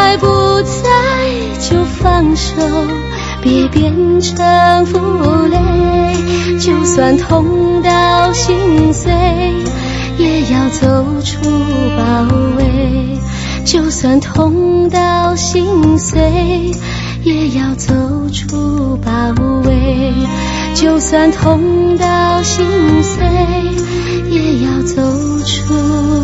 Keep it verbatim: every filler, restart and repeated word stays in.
爱不在就放手，别变成负累，就算痛到心碎，也要走出包围，就算痛到心碎，也要走出包围，就算痛到心碎，也要走出